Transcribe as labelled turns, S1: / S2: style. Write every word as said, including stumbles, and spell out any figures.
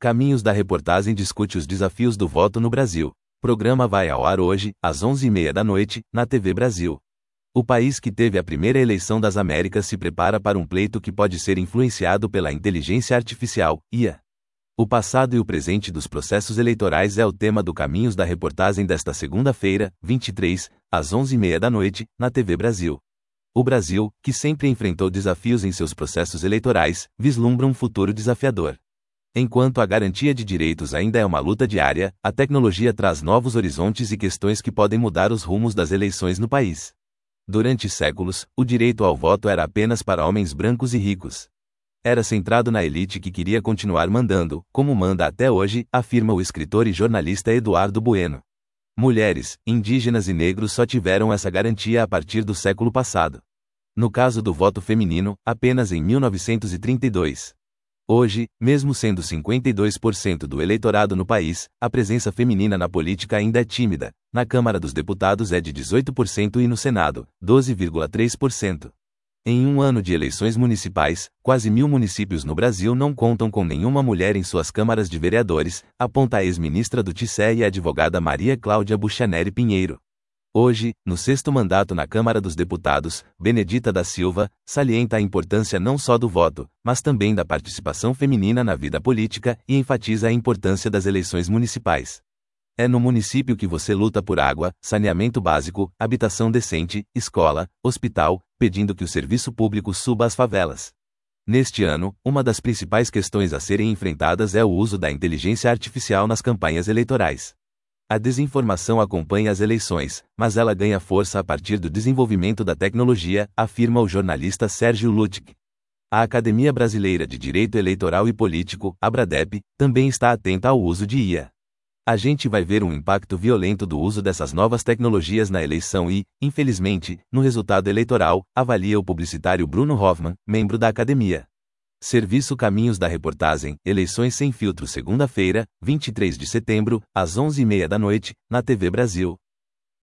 S1: Caminhos da Reportagem discute os desafios do voto no Brasil. Programa vai ao ar hoje, às onze e meia da noite, na T V Brasil. O país que teve a primeira eleição das Américas se prepara para um pleito que pode ser influenciado pela inteligência artificial, I A. O passado e o presente dos processos eleitorais é o tema do Caminhos da Reportagem desta segunda-feira, vinte e três, às onze e meia da noite, na T V Brasil. O Brasil, que sempre enfrentou desafios em seus processos eleitorais, vislumbra um futuro desafiador. Enquanto a garantia de direitos ainda é uma luta diária, a tecnologia traz novos horizontes e questões que podem mudar os rumos das eleições no país. Durante séculos, o direito ao voto era apenas para homens brancos e ricos. Era centrado na elite que queria continuar mandando, como manda até hoje, afirma o escritor e jornalista Eduardo Bueno. Mulheres, indígenas e negros só tiveram essa garantia a partir do século passado. No caso do voto feminino, apenas em mil novecentos e trinta e dois. Hoje, mesmo sendo cinquenta e dois por cento do eleitorado no país, a presença feminina na política ainda é tímida. Na Câmara dos Deputados é de dezoito por cento e no Senado, doze vírgula três por cento. Em um ano de eleições municipais, quase mil municípios no Brasil não contam com nenhuma mulher em suas câmaras de vereadores, aponta a ex-ministra do T C E e advogada Maria Cláudia Buchaneri Pinheiro. Hoje, no sexto mandato na Câmara dos Deputados, Benedita da Silva salienta a importância não só do voto, mas também da participação feminina na vida política e enfatiza a importância das eleições municipais. É no município que você luta por água, saneamento básico, habitação decente, escola, hospital, pedindo que o serviço público suba às favelas. Neste ano, uma das principais questões a serem enfrentadas é o uso da inteligência artificial nas campanhas eleitorais. A desinformação acompanha as eleições, mas ela ganha força a partir do desenvolvimento da tecnologia, afirma o jornalista Sérgio Luttig. A Academia Brasileira de Direito Eleitoral e Político, ABRADEP, também está atenta ao uso de I A. A gente vai ver um impacto violento do uso dessas novas tecnologias na eleição e, infelizmente, no resultado eleitoral, avalia o publicitário Bruno Hoffman, membro da academia. Serviço Caminhos da Reportagem, Eleições Sem Filtro, segunda-feira, vinte e três de setembro, às onze e meia da noite, na T V Brasil.